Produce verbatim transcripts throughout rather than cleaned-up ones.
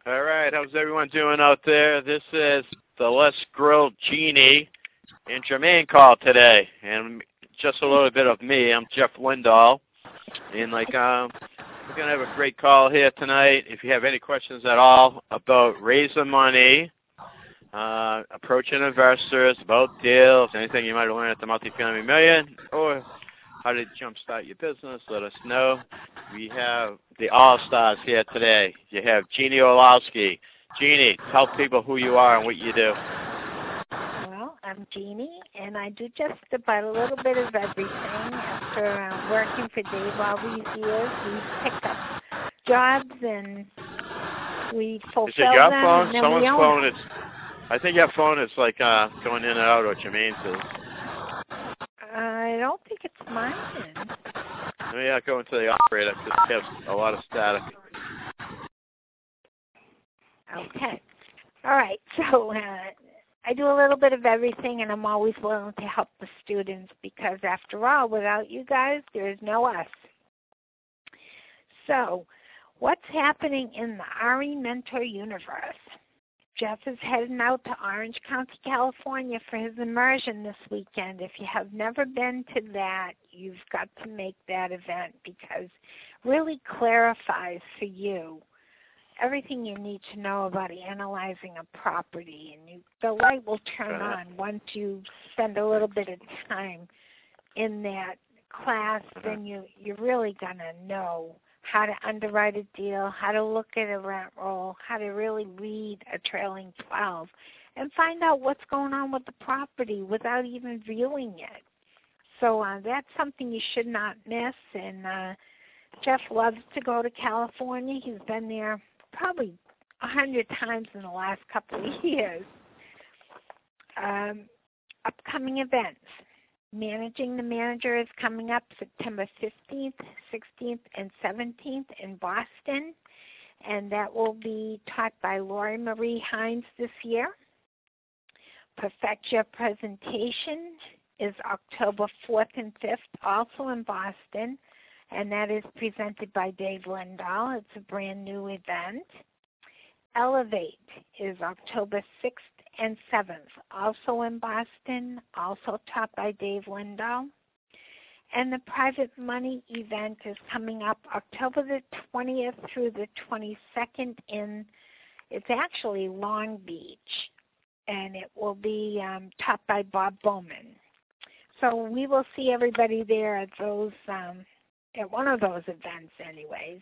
All right, how's everyone doing out there? This is the Less Grilled Genie and Jermaine call today, and just a little bit of me. I'm Jeff Lindahl, and like um, we're gonna have a great call here tonight. If you have any questions at all about raising money, uh, approaching investors, about deals, anything you might have learned at the Multifamily Million, or how to jumpstart your business, let us know. We have the All-Stars here today. You have Jeannie Orlowski. Jeannie, tell people who you are and what you do. Well, I'm Jeannie, and I do just about a little bit of everything. After uh, working for Dave all these years, we pick up jobs and we fulfill is it your them. phone? And then Someone's we own phone them. is. I think your phone is like uh, going in and out, or Jermaine's is. I don't think it's mine. Oh, yeah, go into the operator because it has a lot of static. Okay. All right. So uh, I do a little bit of everything, and I'm always willing to help the students because, after all, without you guys, there is no us. So what's happening in the RE Mentor universe? Jeff is heading out to Orange County, California for his immersion this weekend. If you have never been to that, you've got to make that event because it really clarifies for you everything you need to know about analyzing a property. And you, the light will turn on once you spend a little bit of time in that class. Then you, you're really going to know how to underwrite a deal, how to look at a rent roll, how to really read a trailing twelve, and find out what's going on with the property without even viewing it. So uh, that's something you should not miss. And uh, Jeff loves to go to California. He's been there probably a hundred times in the last couple of years. Um, upcoming events. Managing the Manager is coming up September fifteenth, sixteenth, and seventeenth in Boston, and that will be taught by Lori Marie Hines this year. Perfect Your Presentation is October fourth and fifth, also in Boston, and that is presented by Dave Lindahl. It's a brand new event. Elevate is October sixth and seventh, also in Boston, also taught by Dave Lindahl. And the Private Money event is coming up October the twentieth through the twenty-second in, it's actually Long Beach, and it will be um, taught by Bob Bowman. So we will see everybody there at those, um, at one of those events anyways.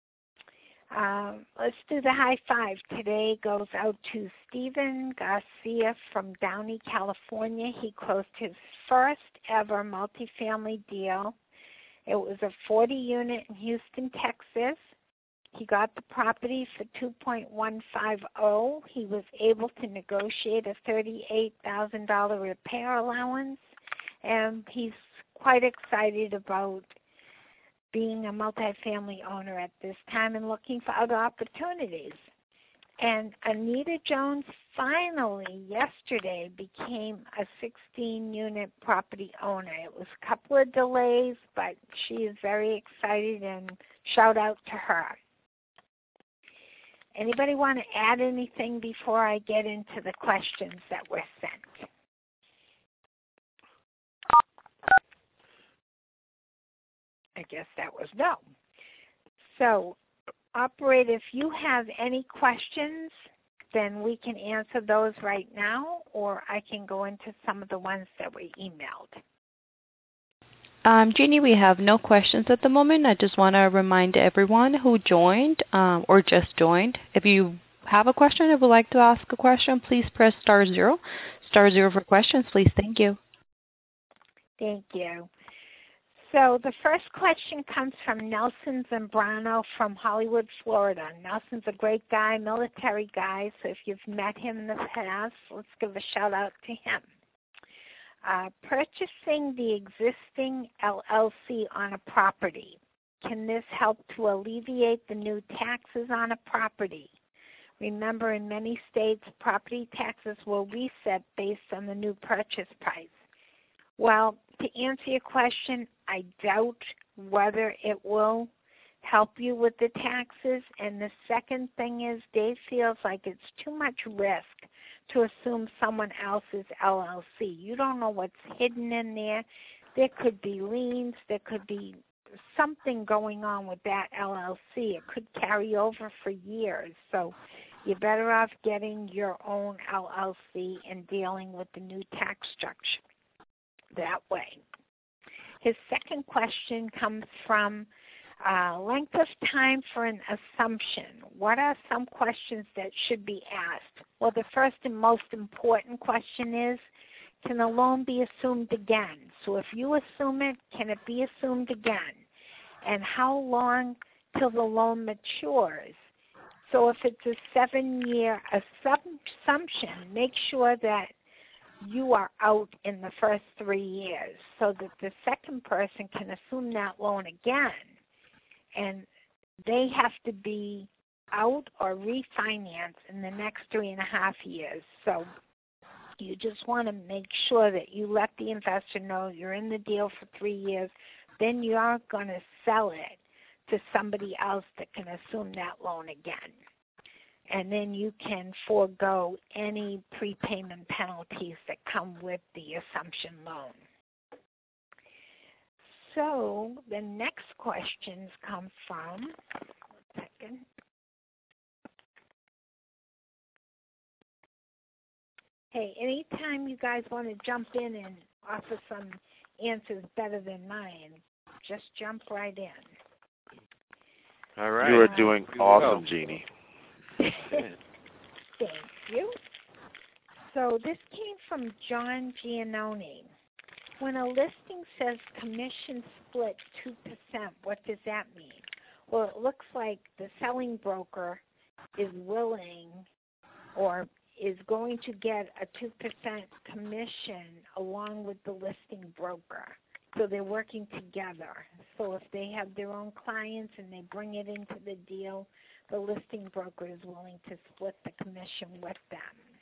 Um, let's do the high five. Today goes out to Stephen Garcia from Downey, California. He closed his first ever multifamily deal. It was a forty unit in Houston, Texas. He got the property for two point one five zero. He was able to negotiate a thirty-eight thousand dollars repair allowance, and he's quite excited about being a multifamily owner at this time and looking for other opportunities. And Anita Jones finally yesterday became a sixteen unit property owner. It was a couple of delays, but she is very excited, and shout out to her. Anybody want to add anything before I get into the questions that were sent? I guess that was no. So, operator, if you have any questions, then we can answer those right now, or I can go into some of the ones that were emailed. Um, Jeannie, we have no questions at the moment. I just want to remind everyone who joined um, or just joined, if you have a question, if you would like to ask a question, please press star zero. Star zero for questions, please. Thank you. Thank you. So the first question comes from Nelson Zambrano from Hollywood, Florida. Nelson's a great guy, military guy, so if you've met him in the past, let's give a shout out to him. Uh, purchasing the existing L L C on a property, can this help to alleviate the new taxes on a property? Remember, in many states, property taxes will reset based on the new purchase price. Well, to answer your question, I doubt whether it will help you with the taxes. And the second thing is Dave feels like it's too much risk to assume someone else's L L C. You don't know what's hidden in there. There could be liens. There could be something going on with that L L C. It could carry over for years. So you're better off getting your own L L C and dealing with the new tax structure that way. His second question comes from uh, length of time for an assumption. What are some questions that should be asked? Well, the first and most important question is, can the loan be assumed again? So if you assume it, can it be assumed again? And how long till the loan matures? So if it's a seven-year assumption, make sure that you are out in the first three years so that the second person can assume that loan again. And they have to be out or refinance in the next three and a half years. So you just want to make sure that you let the investor know you're in the deal for three years. Then you are going to sell it to somebody else that can assume that loan again. And then you can forego any prepayment penalties that come with the assumption loan. So the next questions come from, one second. Hey, anytime you guys want to jump in and offer some answers better than mine, just jump right in. All right. You are doing awesome, Jeannie. Thank you. So this came from John Giannone. When a listing says commission split two percent, what does that mean? Well, it looks like the selling broker is willing or is going to get a two percent commission along with the listing broker. So they're working together. So if they have their own clients and they bring it into the deal, the listing broker is willing to split the commission with them.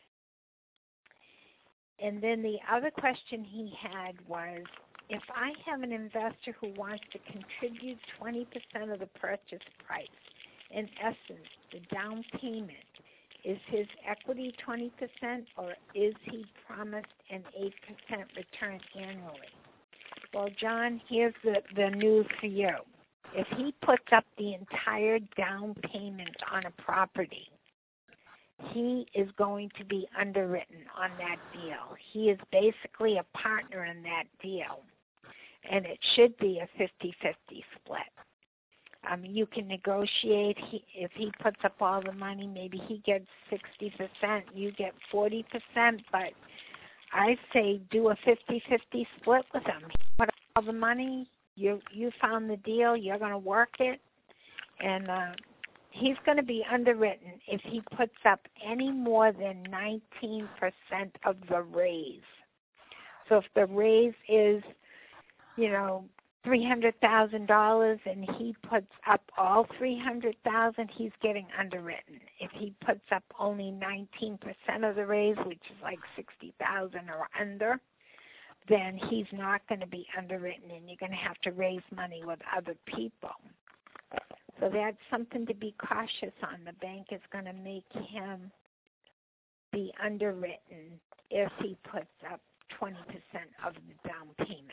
And then the other question he had was, if I have an investor who wants to contribute twenty percent of the purchase price, in essence, the down payment, is his equity twenty percent or is he promised an eight percent return annually? Well, John, here's the, the news for you. If he puts up the entire down payment on a property, he is going to be underwritten on that deal. He is basically a partner in that deal, and it should be a fifty-fifty split. Um, you can negotiate. He, if he puts up all the money, maybe he gets sixty percent, you get forty percent, but I say do a fifty-fifty split with him. He put up all the money, you you found the deal, you're going to work it, and uh, he's going to be underwritten if he puts up any more than nineteen percent of the raise. So if the raise is, you know, three hundred thousand dollars and he puts up all three hundred thousand dollars, he's getting underwritten. If he puts up only nineteen percent of the raise, which is like sixty thousand dollars or under, then he's not going to be underwritten and you're going to have to raise money with other people. So that's something to be cautious on. The bank is going to make him be underwritten if he puts up twenty percent of the down payment.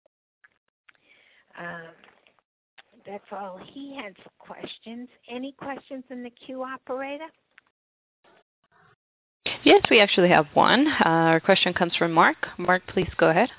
Um, that's all he had for questions. Any questions in the queue, operator? Yes, we actually have one. Uh, our question comes from Mark. Mark, please go ahead.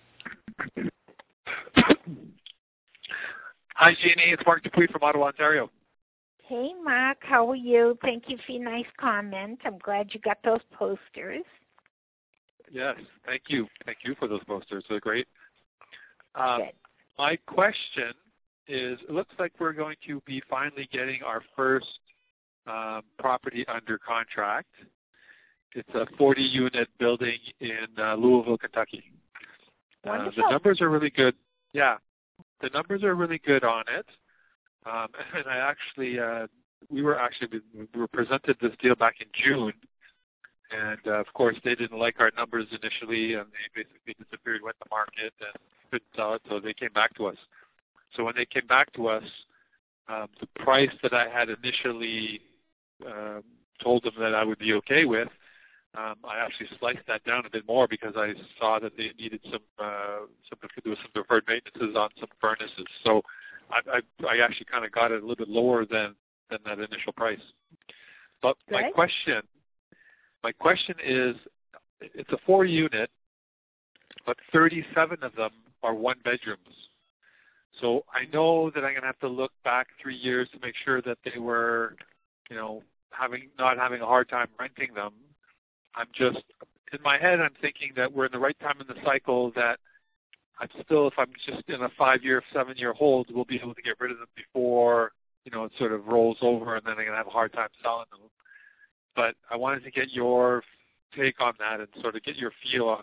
Hi, Jeannie. It's Mark Dupuy from Ottawa, Ontario. Hey, Mark. How are you? Thank you for your nice comment. I'm glad you got those posters. Yes, thank you. Thank you for those posters. They're great. Um, Good. My question is, it looks like we're going to be finally getting our first um, property under contract. It's a forty-unit building in uh, Louisville, Kentucky. Uh, the numbers are really good. Yeah, the numbers are really good on it. Um, and I actually, uh, we were actually, we were presented this deal back in June. And, uh, of course, they didn't like our numbers initially, and they basically disappeared with the market and couldn't sell it, so they came back to us. So when they came back to us, um, the price that I had initially uh, told them that I would be okay with, um, I actually sliced that down a bit more because I saw that they needed some, uh, some there was some deferred maintenances on some furnaces. So I, I, I actually kind of got it a little bit lower than, than that initial price. But Good. my question, my question is, it's a four unit, but thirty-seven of them are one bedrooms. So I know that I'm going to have to look back three years to make sure that they were, you know, having not having a hard time renting them. I'm just, in my head, I'm thinking that we're in the right time in the cycle that I'm still, if I'm just in a five-year, seven-year hold, we'll be able to get rid of them before, you know, it sort of rolls over and then I'm going to have a hard time selling them. But I wanted to get your take on that and sort of get your feel on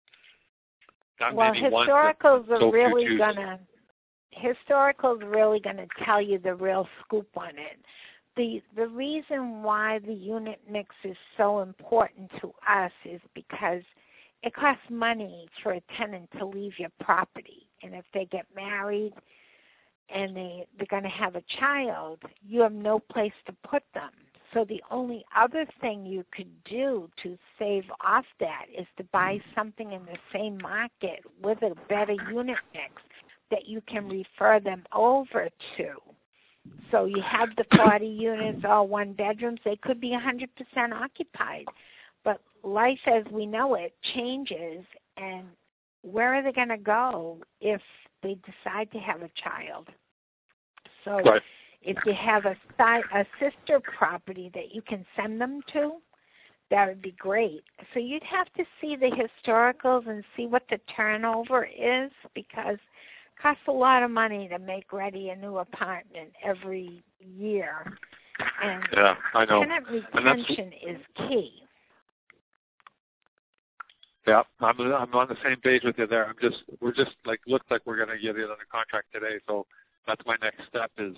that. Well, maybe historicals one are really going to, historicals are really going to tell you the real scoop on it. The, the reason why the unit mix is so important to us is because it costs money for a tenant to leave your property. And if they get married and they, they're going to have a child, you have no place to put them. So the only other thing you could do to save off that is to buy something in the same market with a better unit mix that you can refer them over to. So you have the forty units, all one bedrooms. They could be one hundred percent occupied. But life as we know it changes, and where are they going to go if they decide to have a child? So right. If you have a, a sister property that you can send them to, that would be great. So you'd have to see the historicals and see what the turnover is, because it costs a lot of money to make ready a new apartment every year. And yeah, I know. tenant retention is key. Yeah, I'm I'm on the same page with you there. I'm just we're just like looked like we're going to get it under contract today, so that's my next step is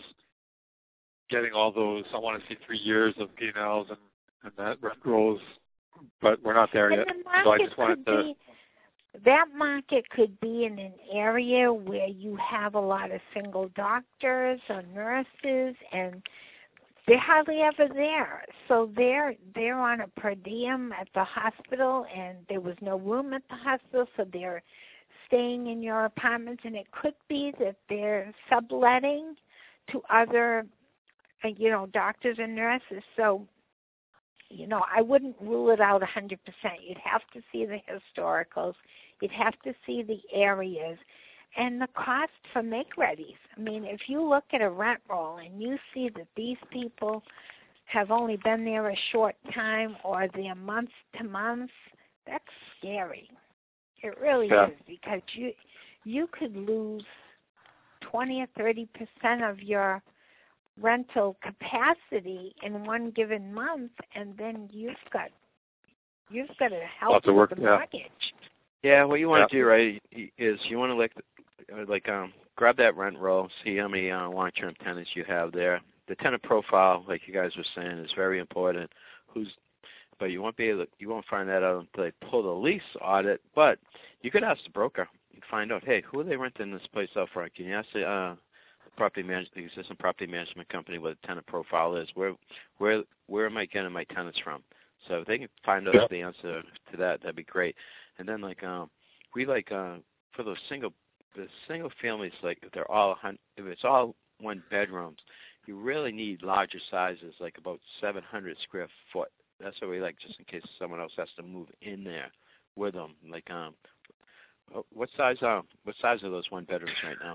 getting all those. I want to see three years of P and Ls and, and that rent rolls, but we're not there and yet. The so I just wanted to. Be, that market could be in an area where you have a lot of single doctors or nurses, and they're hardly ever there. So they're they're on a per diem at the hospital, and there was no room at the hospital, so they're staying in your apartments. And it could be that they're subletting to other, you know, doctors and nurses. So, you know, I wouldn't rule it out one hundred percent. You'd have to see the historicals. You'd have to see the areas and the cost for make-readies. I mean, if you look at a rent roll and you see that these people have only been there a short time or they're month to month, that's scary. It really yeah. is, because you you could lose twenty or thirty percent of your rental capacity in one given month, and then you've got you've got to help with work, the yeah. mortgage. Yeah, what you want to yeah. do, right, is you want to like like um grab that rent roll, see how many uh, long-term tenants you have there. The tenant profile, like you guys were saying, is very important. Who's but you won't be able to, you won't find that out until they pull the lease audit. But you could ask the broker and find out, hey, who are they renting this place out for? Can you ask the uh, property management, the existing property management company what the tenant profile is? Where, where, where am I getting my tenants from? So if they can find out yeah. the answer to that, that'd be great. And then like um, we like uh, for those single, the single families, like if they're all if it's all one bedrooms, you really need larger sizes, like about seven hundred square foot. That's what we like, just in case someone else has to move in there with them. Like um, what size um, what size are those one bedrooms right now?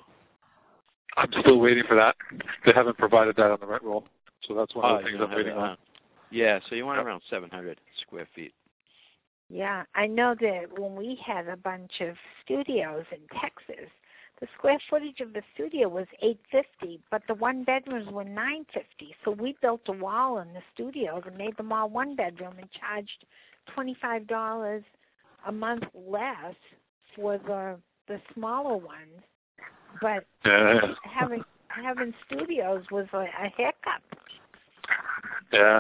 I'm still waiting for that. They haven't provided that on the rent roll, so that's one oh, of the things I'm waiting it, on. uh, Yeah, so you want yep. around seven hundred square feet. Yeah, I know that when we had a bunch of studios in Texas, the square footage of the studio was eight fifty, but the one bedrooms were nine fifty. So we built a wall in the studios and made them all one bedroom and charged twenty-five dollars a month less for the the smaller ones. But yeah. having having studios was a, a hiccup. Yeah.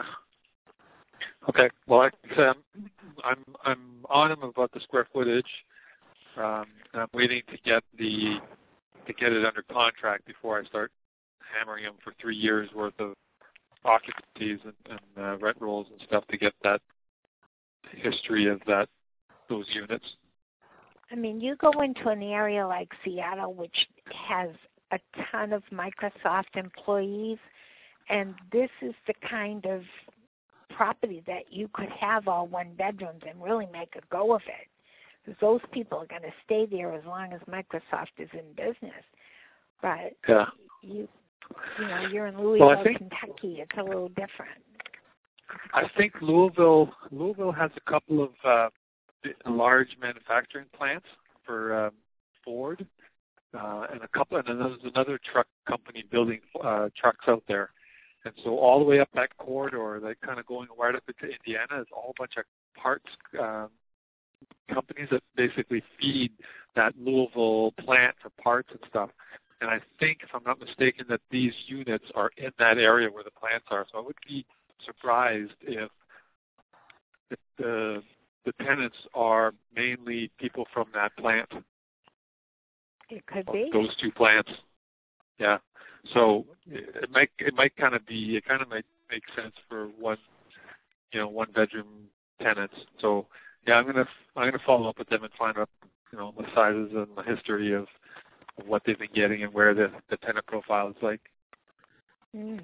Okay. Well, I can say I'm I'm, I'm on him about the square footage. Um, and I'm waiting to get the to get it under contract before I start hammering them for three years worth of occupancies and, and uh, rent rolls and stuff to get that history of that those units. I mean, you go into an area like Seattle, which has a ton of Microsoft employees, and this is the kind of property that you could have all one bedrooms and really make a go of it. Because those people are going to stay there as long as Microsoft is in business. But yeah. you, you know, you're in Louisville, well, I think, Kentucky. It's a little different. I think Louisville, Louisville has a couple of uh, large manufacturing plants for um, Ford, uh, and a couple, and then there's another truck company building uh, trucks out there. And so all the way up that corridor, like kind of going right up into Indiana, is a whole bunch of parts um, companies that basically feed that Louisville plant for parts and stuff. And I think, if I'm not mistaken, that these units are in that area where the plants are. So I would be surprised if, if the the tenants are mainly people from that plant. It could be. Those two plants. Yeah. So it might it might kind of be it kind of might make sense for one, you know, one bedroom tenants. So yeah, I'm gonna I'm gonna follow up with them and find out, you know, the sizes and the history of, of what they've been getting and where the the tenant profile is like. Mm.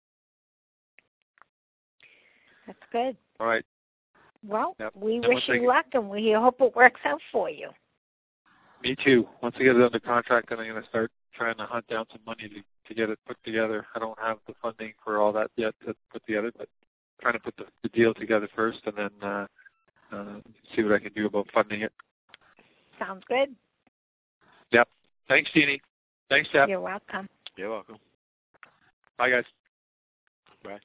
That's good. All right. Well, yep. we and wish you get, luck, and we hope it works out for you. Me too. Once I get it under contract, then I'm going to start trying to hunt down some money to, to get it put together. I don't have the funding for all that yet to put together, but trying to put the, the deal together first and then uh, uh, see what I can do about funding it. Sounds good. Yep. Thanks, Jeannie. Thanks, Jeff. You're welcome. You're welcome. Bye, guys. Bye.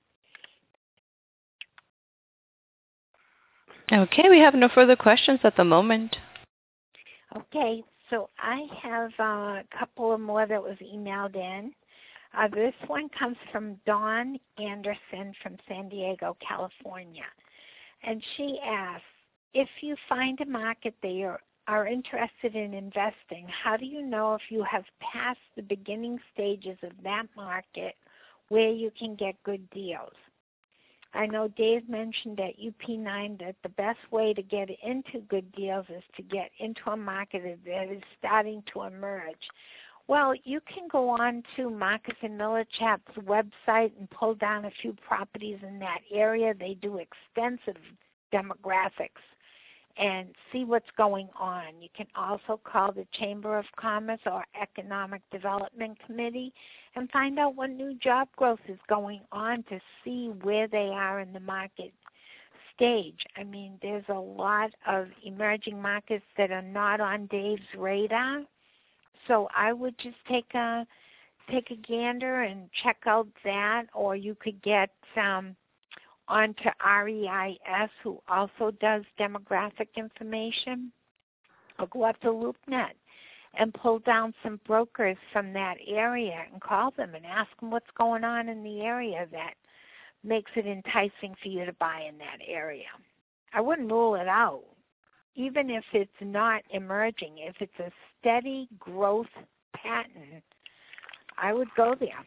Okay, we have no further questions at the moment. Okay, so I have uh, a couple of more that was emailed in. Uh, this one comes from Dawn Anderson from San Diego, California. And she asks, if you find a market that you are interested in investing, how do you know if you have passed the beginning stages of that market where you can get good deals? I know Dave mentioned at U P nine that the best way to get into good deals is to get into a market that is starting to emerge. Well, you can go on to Marcus and Millichap's website and pull down a few properties in that area. They do extensive demographics and see what's going on. You can also call the Chamber of Commerce or Economic Development Committee and find out what new job growth is going on to see where they are in the market stage. I mean, there's a lot of emerging markets that are not on Dave's radar. So I would just take a take a gander and check out that, or you could get um, onto R E I S, who also does demographic information, or go up to LoopNet and pull down some brokers from that area and call them and ask them what's going on in the area that makes it enticing for you to buy in that area. I wouldn't rule it out, even if it's not emerging. If it's a steady growth pattern, I would go there.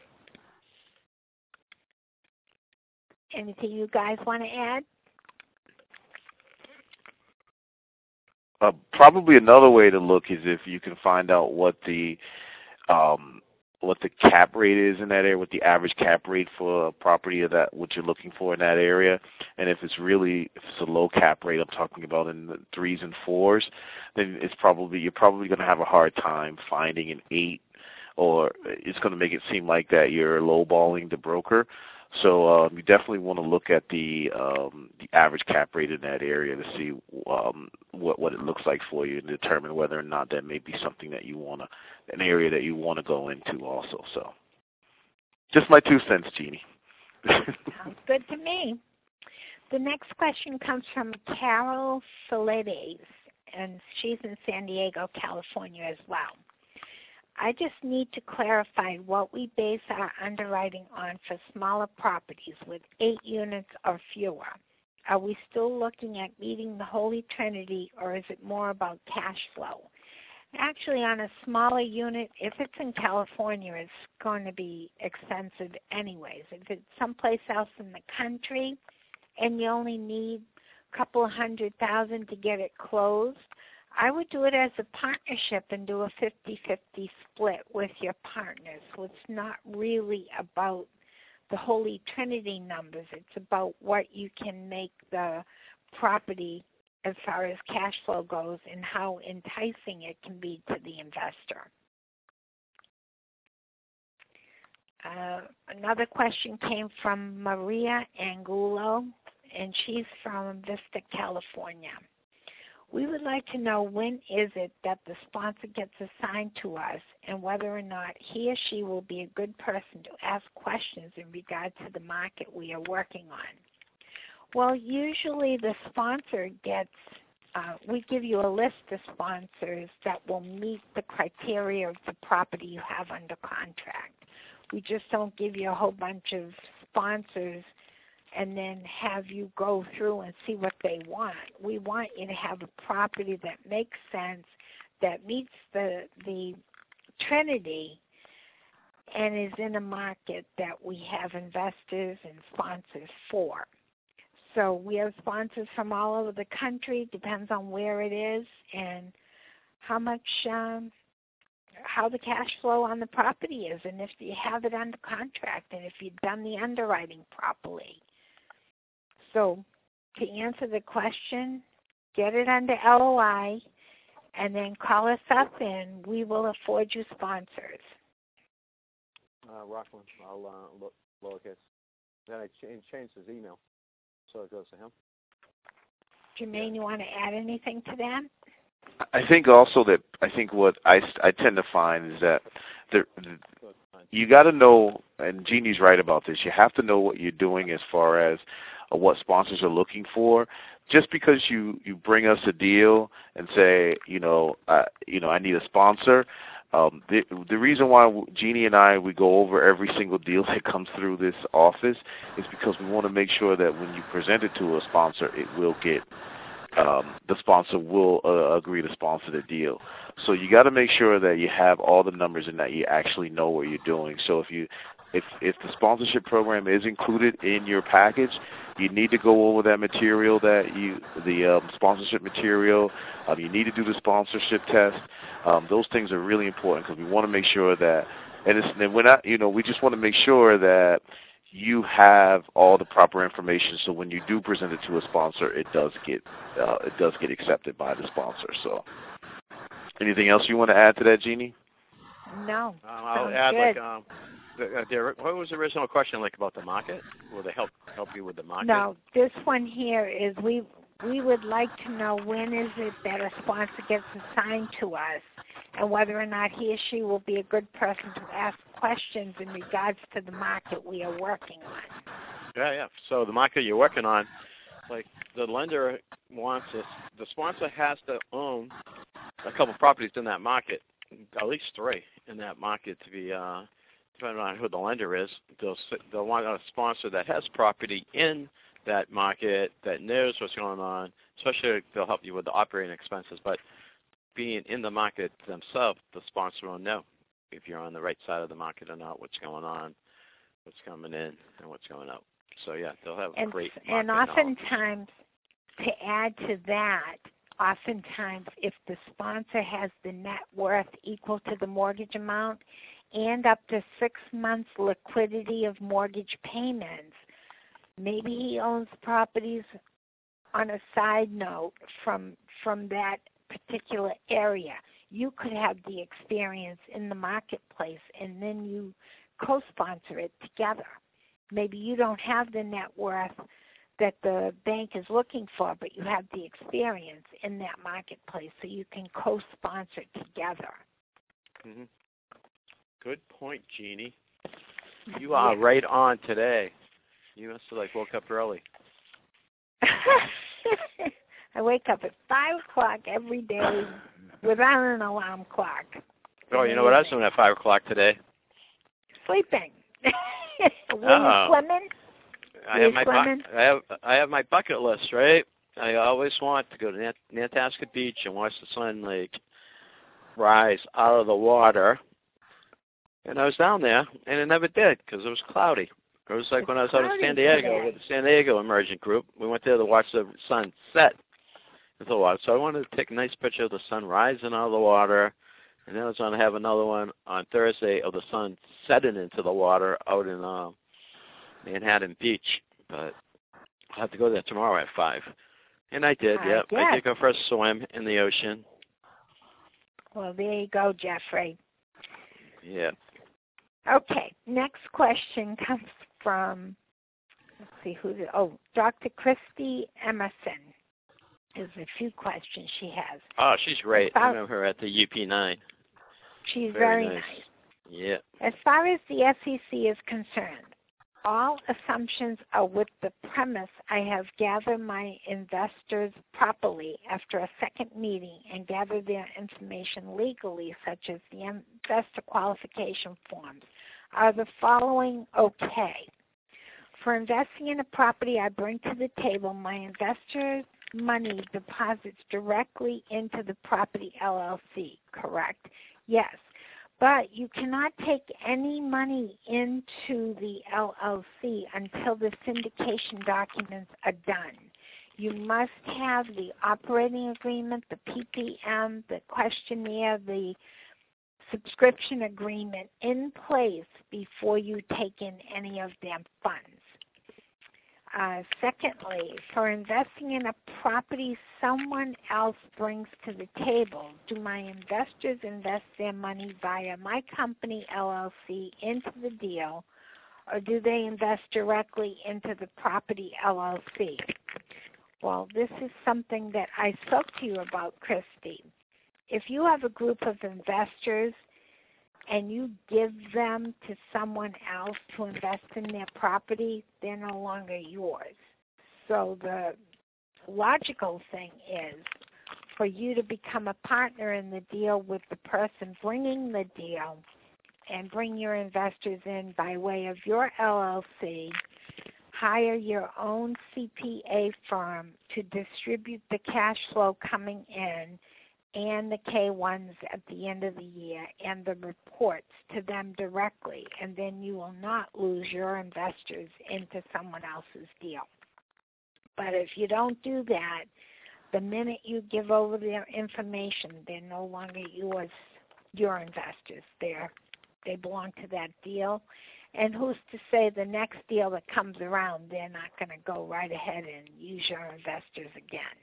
Anything you guys want to add? Uh, probably another way to look is if you can find out what the um, what the cap rate is in that area, what the average cap rate for a property of that, what you're looking for in that area, and if it's really if it's a low cap rate, I'm talking about in the threes and fours, then it's probably you're probably going to have a hard time finding an eight, or it's going to make it seem like that you're lowballing the broker. So um, you definitely want to look at the um, the average cap rate in that area to see um, what what it looks like for you and determine whether or not that may be something that you want to, an area that you want to go into also. So just my two cents, Jeannie. Sounds good to me. The next question comes from Carol Filides, and she's in San Diego, California as well. I just need to clarify what we base our underwriting on for smaller properties with eight units or fewer. Are we still looking at meeting the Holy Trinity, or is it more about cash flow? Actually, on a smaller unit, if it's in California, it's going to be expensive anyways. If it's someplace else in the country and you only need a couple of hundred thousand to get it closed, I would do it as a partnership and do a fifty-fifty split with your partners. So it's not really about the Holy Trinity numbers. It's about what you can make the property as far as cash flow goes and how enticing it can be to the investor. Uh, another question came from Maria Angulo, and she's from Vista, California. We would like to know when is it that the sponsor gets assigned to us and whether or not he or she will be a good person to ask questions in regard to the market we are working on. Well, usually the sponsor gets, uh, we give you a list of sponsors that will meet the criteria of the property you have under contract. We just don't give you a whole bunch of sponsors and then have you go through and see what they want. We want you to have a property that makes sense, that meets the, the Trinity, and is in a market that we have investors and sponsors for. So we have sponsors from all over the country, depends on where it is and how much, um, how the cash flow on the property is, and if you have it under contract, and if you've done the underwriting properly. So to answer the question, get it under L O I, and then call us up, and we will afford you sponsors. Uh, Rockland, I'll uh, look lowercase. Then I change change his email, so it goes to him. Jermaine, you want to add anything to that? I think also that I think what I, I tend to find is that there, you got to know, and Jeannie's right about this. You have to know what you're doing as far as uh, what sponsors are looking for. Just because you, you bring us a deal and say, you know, uh, you know, I need a sponsor. Um, the, the reason why Jeannie and I, we go over every single deal that comes through this office is because we want to make sure that when you present it to a sponsor, it will get, um, the sponsor will uh, agree to sponsor the deal. So you got to make sure that you have all the numbers and that you actually know what you're doing. So if you, if if the sponsorship program is included in your package, you need to go over that material, that you the um, sponsorship material. Um, you need to do the sponsorship test. Um, those things are really important because we want to make sure that, and, it's, and we're not, you know, we just want to make sure that you have all the proper information. So when you do present it to a sponsor, it does get uh, it does get accepted by the sponsor. So, anything else you want to add to that, Jeannie? No. Um, I'll Sounds add good. like um, the, uh, the, what was the original question like about the market? Will they help help you with the market? No, this one here is we we would like to know when is it that a sponsor gets assigned to us, and whether or not he or she will be a good person to ask questions in regards to the market we are working on. Yeah, yeah. So the market you're working on, like the lender wants us, the sponsor has to own a couple properties in that market, at least three in that market to be, uh, depending on who the lender is, they'll, they'll want a sponsor that has property in that market, that knows what's going on, especially they'll help you with the operating expenses. But being in the market themselves, the sponsor will know if you're on the right side of the market or not, what's going on, what's coming in, and what's going out. So, yeah, they'll have and, great market And knowledge. oftentimes, to add to that, oftentimes if the sponsor has the net worth equal to the mortgage amount and up to six months liquidity of mortgage payments, maybe he owns properties on a side note from from that particular area. You could have the experience in the marketplace, and then you co-sponsor it together. Maybe you don't have the net worth that the bank is looking for, but you have the experience in that marketplace, so you can co-sponsor together. Mm-hmm. Good point, Jeannie. You are yeah. right on today. You must have like woke up early. I wake up at five o'clock every day without an alarm clock. Oh, you know what I was doing at five o'clock today? Sleeping. Were oh. you swimming? I Were have you my swimming? bu- I have I have my bucket list, right? I always want to go to Nant- Nantasket Beach and watch the sun like rise out of the water. And I was down there, and it never did because it was cloudy. It was like It's when I was out of cloudy San Diego today. with the San Diego Emergent Group. We went there to watch the sun set into the water. So I wanted to take a nice picture of the sun rising out of the water, and then I was going to have another one on Thursday of the sun setting into the water out in uh, Manhattan Beach. But I'll have to go there tomorrow at five. And I did, I yep. I guess. did go for a swim in the ocean. Well, there you go, Jeffrey. Yeah. Okay, next question comes from, let's see, who did, oh, Doctor Christy Emerson. There's a few questions she has. Oh, she's great. About, I know her at the U P nine. She's very, very nice. nice. Yeah. As far as the S E C is concerned, all assumptions are with the premise I have gathered my investors properly after a second meeting and gathered their information legally, such as the investor qualification forms. Are the following okay? For investing in a property I bring to the table, my investors' money deposits directly into the property L L C, correct? Yes. But you cannot take any money into the L L C until the syndication documents are done. You must have the operating agreement, the P P M, the questionnaire, the subscription agreement in place before you take in any of their funds. Uh, secondly, for investing in a property someone else brings to the table, do my investors invest their money via my company L L C into the deal, or do they invest directly into the property L L C? Well, this is something that I spoke to you about, Christy. If you have a group of investors and you give them to someone else to invest in their property, they're no longer yours. So the logical thing is for you to become a partner in the deal with the person bringing the deal and bring your investors in by way of your L L C, hire your own C P A firm to distribute the cash flow coming in and the K ones at the end of the year and the reports to them directly, and then you will not lose your investors into someone else's deal. But if you don't do that, the minute you give over their information, they're no longer yours, your investors. They're, they belong to that deal. And who's to say the next deal that comes around, they're not going to go right ahead and use your investors again.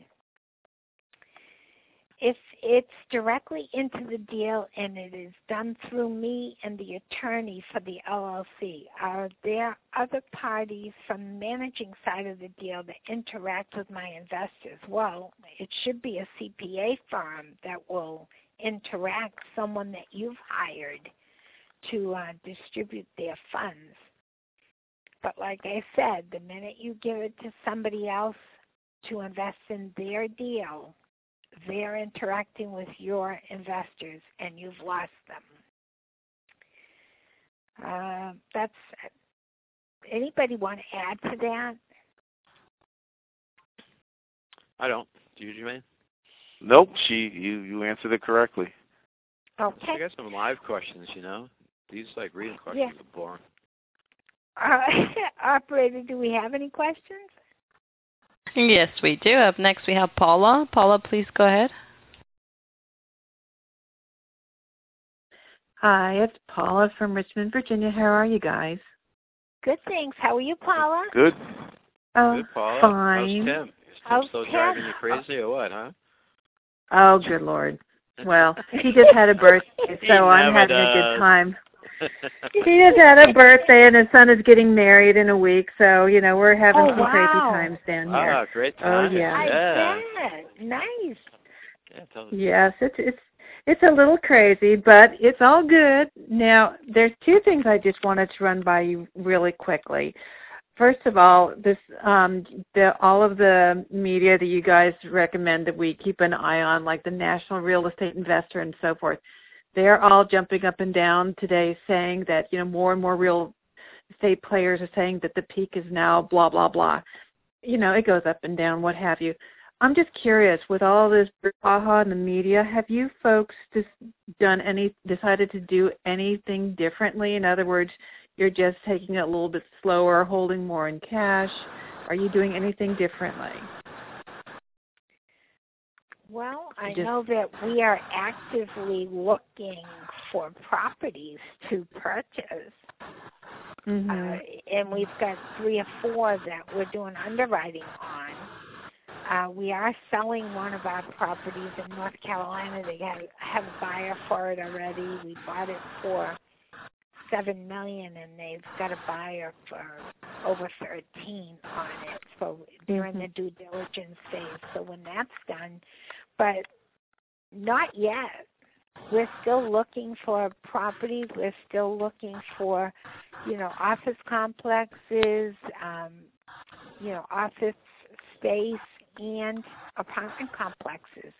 If it's directly into the deal and it is done through me and the attorney for the L L C, are there other parties from the managing side of the deal that interact with my investors? Well, it should be a C P A firm that will interact, someone that you've hired to uh, distribute their funds. But like I said, the minute you give it to somebody else to invest in their deal, they're interacting with your investors and you've lost them. Uh, that's, anybody want to add to that? I don't. Do you, Jermaine? Nope. She you you answered it correctly. Okay. I got some live questions, you know. These like reading questions Yeah. are boring. Uh, operator, do we have any questions? Yes, we do. Up next, we have Paula. Paula, please go ahead. Hi, it's Paula from Richmond, Virginia. How are you guys? Good, thanks. How are you, Paula? Good. Oh, Good, Paula. fine. How's Tim? Is Tim How's still Tim? driving you crazy or what, huh? Oh, good Lord. Well, he just had a birthday, He so I'm never having a does. good time. He just had a birthday, and his son is getting married in a week, so, you know, we're having Oh, some wow. crazy times down here. Ah, great Oh, time. yeah. I Yeah. bet. Nice. Yeah, tell us. Yes, it's it's it's a little crazy, but it's all good. Now, there's two things I just wanted to run by you really quickly. First of all, this um, the all of the media that you guys recommend that we keep an eye on, like the National Real Estate Investor and so forth, they're all jumping up and down today, saying that you know more and more real estate players are saying that the peak is now blah blah blah. You know, it goes up and down, what have you. I'm just curious, with all this brouhaha in the media, have you folks just done any, decided to do anything differently? In other words, you're just taking it a little bit slower, holding more in cash. Are you doing anything differently? Well, I Just- know that we are actively looking for properties to purchase. Mm-hmm. Uh, and we've got three or four that we're doing underwriting on. Uh, we are selling one of our properties in North Carolina. They have, have a buyer for it already. We bought it for seven million, and they've got a buyer for over thirteen on it. So they're in the due diligence phase. So when that's done, but not yet. We're still looking for properties. We're still looking for, you know, office complexes, um, you know, office space and apartment complexes.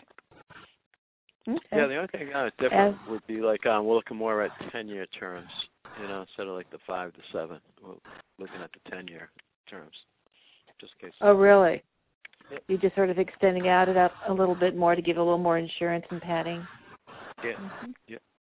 Okay. Yeah, the only thing uh, different As, would be like um, we're looking more at ten-year terms, you know, instead of like the five to seven. We're looking at the ten-year terms, just in case. Oh, really? Yep. You're just sort of extending out it up a little bit more to give a little more insurance and padding. Yeah. Mm-hmm. Yeah.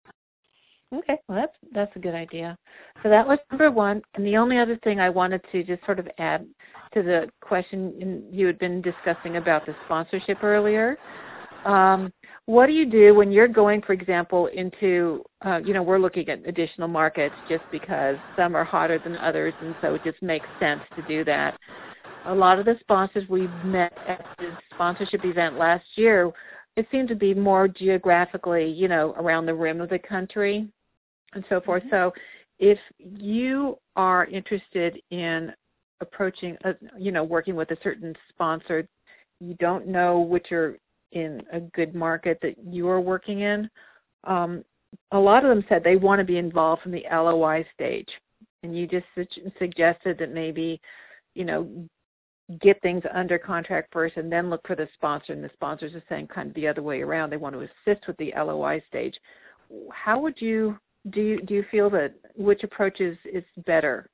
Okay, well that's that's a good idea. So that was number one, and the only other thing I wanted to just sort of add to the question in, you had been discussing about the sponsorship earlier. Um, what do you do when you're going, for example, into, uh, you know, we're looking at additional markets just because some are hotter than others, and so it just makes sense to do that. A lot of the sponsors we met at the sponsorship event last year, it seemed to be more geographically, you know, around the rim of the country and so forth. Mm-hmm. So if you are interested in approaching, a, you know, working with a certain sponsor, you don't know which are in a good market that you are working in, um, a lot of them said they want to be involved from the L O I stage. And you just su- suggested that maybe, you know, get things under contract first and then look for the sponsor, and the sponsors are saying kind of the other way around. They want to assist with the L O I stage. How would you, do you, do you feel that which approach is, is better?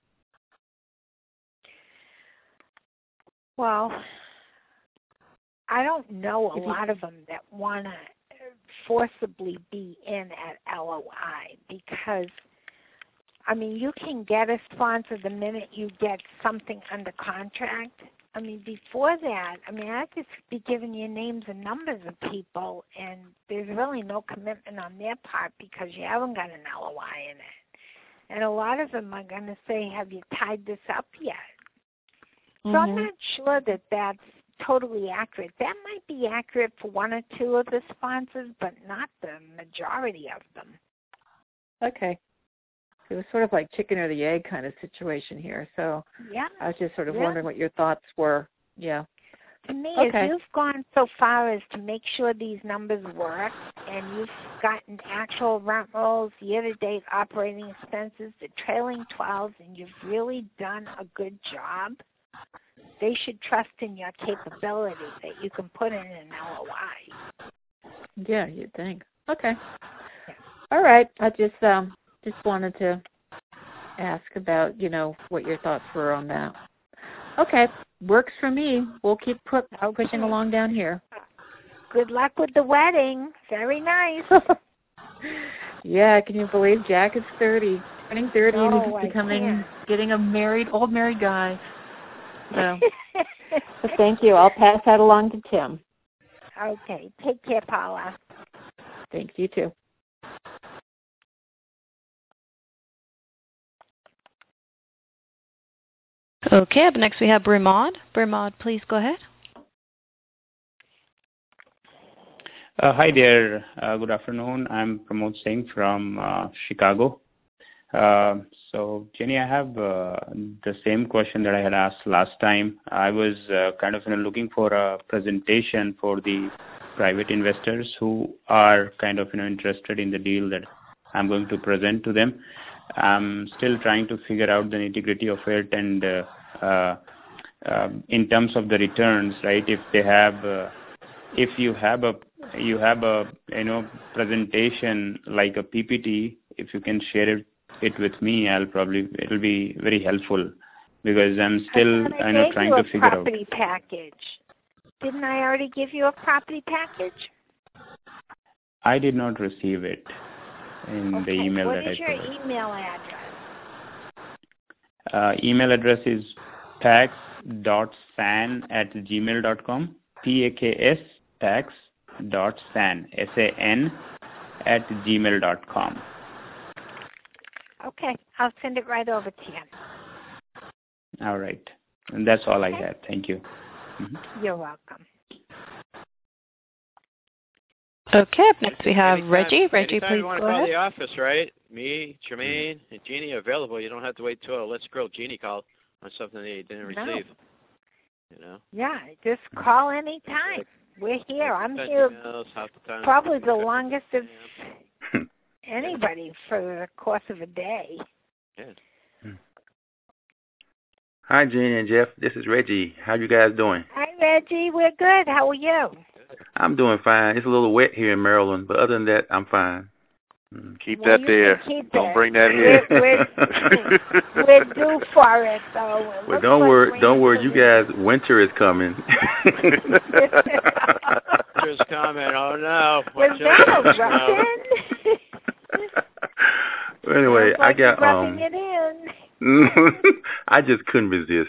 Well, I don't know a lot of them that want to forcibly be in at L O I because, I mean, you can get a sponsor the minute you get something under contract. I mean, before that, I mean, I'd just be giving you names and numbers of people, and there's really no commitment on their part because you haven't got an L O I in it. And a lot of them are going to say, have you tied this up yet? Mm-hmm. So I'm not sure that that's totally accurate. That might be accurate for one or two of the sponsors, but not the majority of them. Okay. It was sort of like chicken or the egg kind of situation here. So yeah. I was just sort of yeah. wondering what your thoughts were. Yeah. To me, okay. if you've gone so far as to make sure these numbers work and you've gotten actual rent rolls, year-to-date operating expenses, the trailing twelves, and you've really done a good job, they should trust in your capability that you can put in an L O I. Yeah, you'd think. Okay. Yeah. All right. I just um just wanted to ask about, you know, what your thoughts were on that. Okay. Works for me. We'll keep put, okay. pushing along down here. Good luck with the wedding. Very nice. Yeah, can you believe Jack is thirty, turning thirty, no, and he's becoming, getting a married, old married guy. So, so thank you. I'll pass that along to Tim. Okay. Take care, Paula. Thanks. You too. Okay. Up next we have Brimad. Brimad, please go ahead. Uh, hi there. Uh, good afternoon. I'm Pramod Singh from uh, Chicago. Uh, so, Jenny, I have uh, the same question that I had asked last time. I was uh, kind of you know, looking for a presentation for the private investors who are kind of you know interested in the deal that I'm going to present to them. I'm still trying to figure out the nitty-gritty of it, and uh, uh, uh, in terms of the returns, right? If they have, uh, if you have a you have a you know presentation like a P P T, if you can share it. it with me, I'll probably, it'll be very helpful because I'm still, I you know, trying you to figure out. property package. Didn't I already give you a property package? I did not receive it in okay. the email what that I is your provided. email address? Uh, email address is tax dot san at gmail dot com. T A K S tax dot san S A N at gmail dot com. Okay, I'll send it right over to you. All right, and that's all okay. I had. Thank you. Mm-hmm. You're welcome. Okay, up next we have anytime, Reggie. Reggie, anytime please you want go to call ahead. the office, right? Me, Jermaine, and Jeannie are available. You don't have to wait till a Let's Grill Jeannie call on something that you didn't no. receive. You know? Yeah, just call anytime. We're here. I'm here emails, half the time. probably the longest of anybody for the course of a day. Yeah. Hi, Jeannie and Jeff. This is Reggie. How you guys doing? Hi, Reggie. We're good. How are you? I'm doing fine. It's a little wet here in Maryland, but other than that, I'm fine. Keep well, that there. Keep Don't it. bring that here. We're, we're, we're due for it, though. It well, don't like worry. Don't worry. You guys, me. winter is coming. Winter's coming. Oh no! Was that a Russian? Well, anyway, Sounds like I got rubbing um. it in. I just couldn't resist.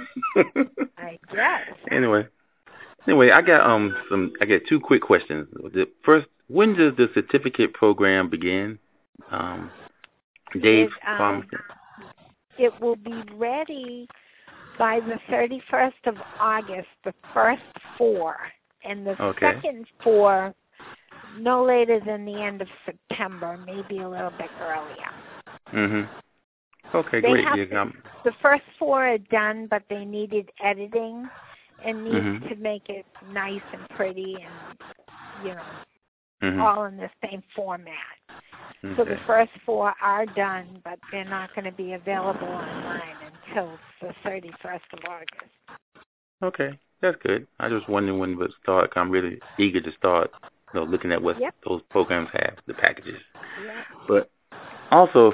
I guess. Anyway, anyway, I got um some. I got two quick questions. The first, when does the certificate program begin? Um, Dave, it, um, it will be ready by the thirty-first of August. The first four, and the okay. second four, no later than the end of September, maybe a little bit earlier. Mhm. Okay, they great. Have yeah, to, the first four are done, but they needed editing and need mm-hmm. to make it nice and pretty and, you know, mm-hmm. all in the same format. Okay. So the first four are done, but they're not going to be available online until the thirty-first of August. Okay, that's good. I just wondering when it would start. I'm really eager to start, you know, looking at what yep. those programs have, the packages. Yep. But also,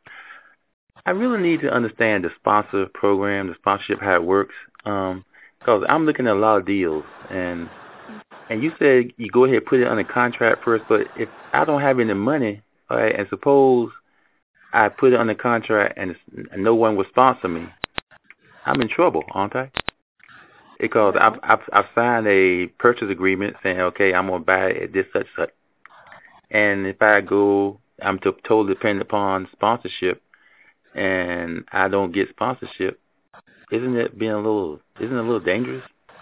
I really need to understand the sponsor program, the sponsorship, how it works. Um, because I'm looking at a lot of deals, and and you said you go ahead and put it under contract first, but if I don't have any money, all right, and suppose I put it under contract and, and no one will sponsor me, I'm in trouble, aren't I? Because I've, I've I've signed a purchase agreement saying, okay, I'm gonna buy it at this such such, and if I go, I'm to, totally dependent upon sponsorship, and I don't get sponsorship. Isn't it being a little? Isn't it a little dangerous?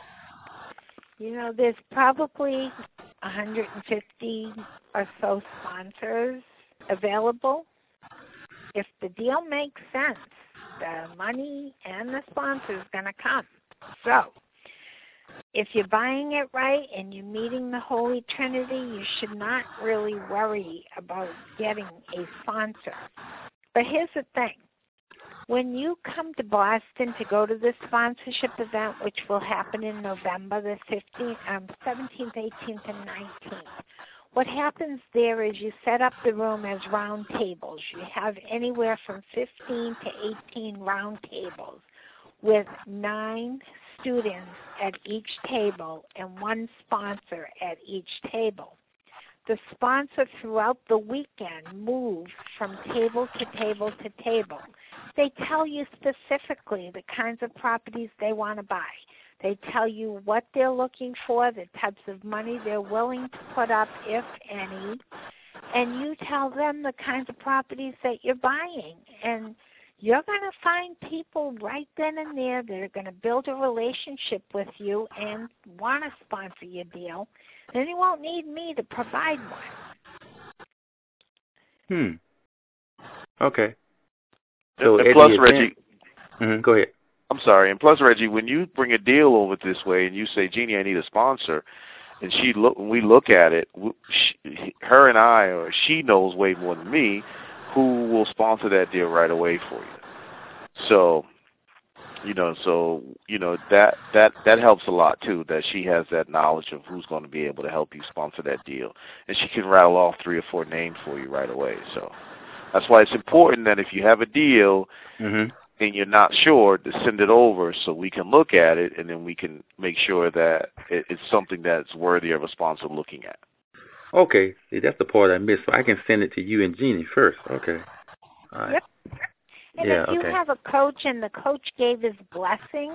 You know, there's probably one hundred fifty or so sponsors available. If the deal makes sense, the money and the sponsor is going to come. So, if you're buying it right and you're meeting the Holy Trinity, you should not really worry about getting a sponsor. But here's the thing. When you come to Boston to go to this sponsorship event, which will happen in November the fifteenth, um, seventeenth, eighteenth, and nineteenth, what happens there is you set up the room as round tables. You have anywhere from fifteen to eighteen round tables with nine students at each table and one sponsor at each table. The sponsor throughout the weekend moves from table to table to table. They tell you specifically the kinds of properties they want to buy. They tell you what they're looking for, the types of money they're willing to put up, if any, and you tell them the kinds of properties that you're buying. And you're going to find people right then and there that are going to build a relationship with you and want to sponsor your deal. Then you won't need me to provide one. Hmm. Okay. So and plus, Reggie, mm-hmm, go ahead. I'm sorry. And plus, Reggie, when you bring a deal over this way and you say, Jeannie, I need a sponsor, and she look, when we look at it, she, her and I, or she knows way more than me, who will sponsor that deal right away for you. So, you know, so you know that that that helps a lot too. That she has that knowledge of who's going to be able to help you sponsor that deal, and she can rattle off three or four names for you right away. So that's why it's important that if you have a deal, mm-hmm. and you're not sure, to send it over so we can look at it, and then we can make sure that it, it's something that's worthy of a sponsor looking at. Okay, see, that's the part I missed. So I can send it to you and Jeannie first. Okay. All right. Yep. And yeah, if you okay. have a coach and the coach gave his blessing,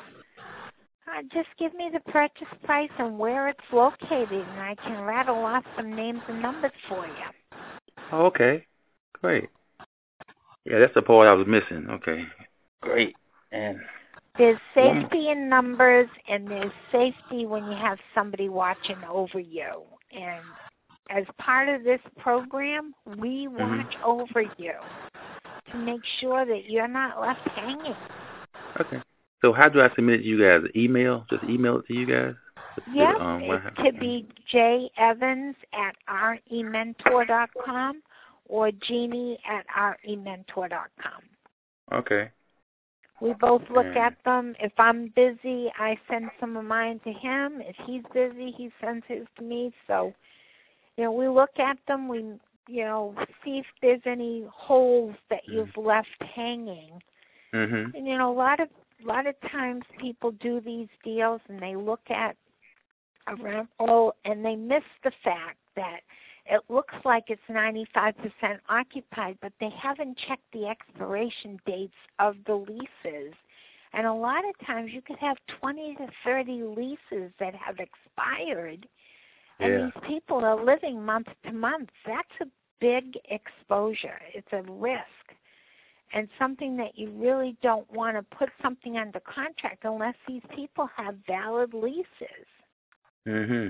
uh, just give me the purchase price and where it's located, and I can rattle off some names and numbers for you. Oh, okay. Great. Yeah, that's the part I was missing. Okay. Great. And there's one... safety in numbers, and there's safety when you have somebody watching over you. And as part of this program, we watch mm-hmm. over you to make sure that you're not left hanging. Okay. So how do I submit it to you guys? Email? Just email it to you guys? Yeah, um, it could be J Evans at R E mentor dot com or Jeannie at R E mentor dot com. Okay. We both look and... at them. If I'm busy, I send some of mine to him. If he's busy, he sends his to me. So, you know, we look at them. We, you know, see if there's any holes that mm-hmm. you've left hanging. Mm-hmm. And, you know, a lot of a lot of times people do these deals and they look at around, oh, and they miss the fact that it looks like it's ninety-five percent occupied, but they haven't checked the expiration dates of the leases. And a lot of times you could have twenty to thirty leases that have expired, and yeah. these people are living month to month. That's a big exposure. It's a risk, and something that you really don't want to put something under contract unless these people have valid leases. Mm-hmm.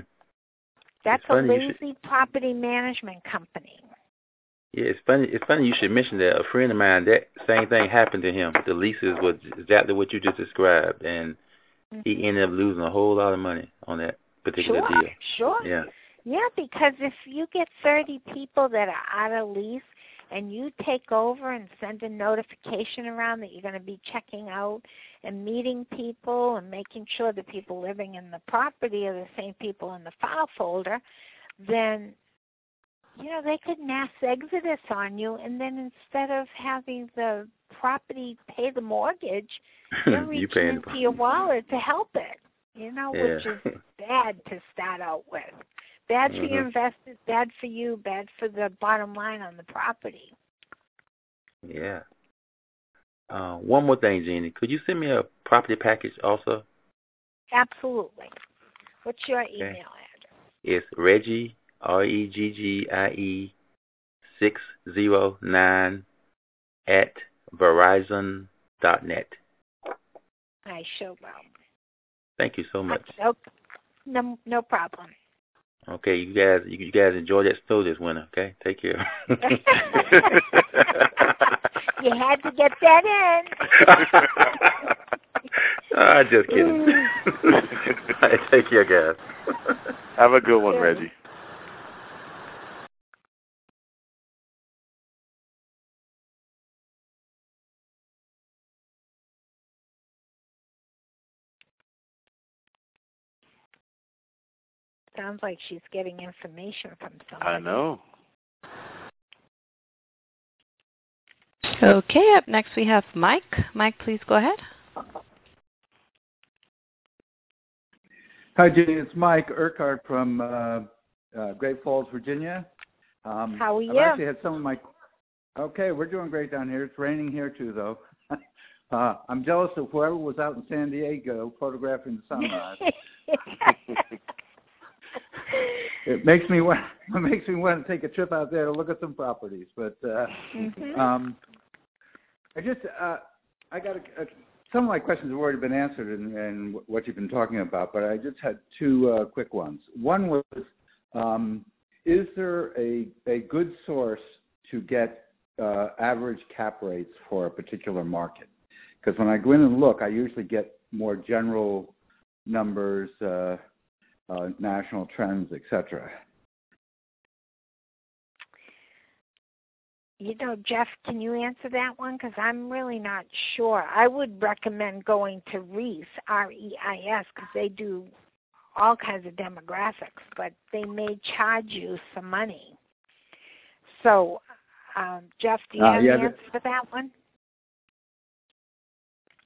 That's a lazy should... property management company. Yeah, it's funny. It's funny you should mention that. A friend of mine, that same thing happened to him. The leases was exactly what you just described, and mm-hmm. he ended up losing a whole lot of money on that particular sure, deal. Sure, Yeah. Yeah, because if you get thirty people that are out of lease, and you take over and send a notification around that you're going to be checking out and meeting people and making sure the people living in the property are the same people in the file folder, then, you know, they could mass exodus on you, and then instead of having the property pay the mortgage, you're you reaching into your wallet to help it, you know, yeah. which is bad to start out with. Bad for mm-hmm. your investors, bad for you, bad for the bottom line on the property. Yeah. Uh, one more thing, Jeannie. Could you send me a property package also? Absolutely. What's your okay. email address? It's Reggie, R E G G I E, six zero nine at Verizon dot net. I sure will. Thank you so much. Nope. No, no problem. Okay, you guys, you guys enjoy that snow this winter. Okay, take care. You had to get that in. uh, just kidding. Right, take care, guys. Have a good one, Reggie. Sounds like she's getting information from somebody. I know. Okay, up next we have Mike. Mike, please go ahead. Hi, Jenny. It's Mike Urquhart from uh, uh, Great Falls, Virginia. Um, How are you? I've actually had some of my... Okay, we're doing great down here. It's raining here, too, though. uh, I'm jealous of whoever was out in San Diego photographing the sunrise. It makes me want. It makes me want to take a trip out there to look at some properties. But uh, mm-hmm. um, I just uh, I got a, a, some of my questions have already been answered in, in what you've been talking about. But I just had two uh, quick ones. One was, um, is there a a good source to get uh, average cap rates for a particular market? Because when I go in and look, I usually get more general numbers. Uh, Uh, national trends, et cetera. You know, Jeff, can you answer that one? Because I'm really not sure. I would recommend going to Reis, R E I S, because they do all kinds of demographics, but they may charge you some money. So, um, Jeff, do you uh, have yeah, an answer for that one?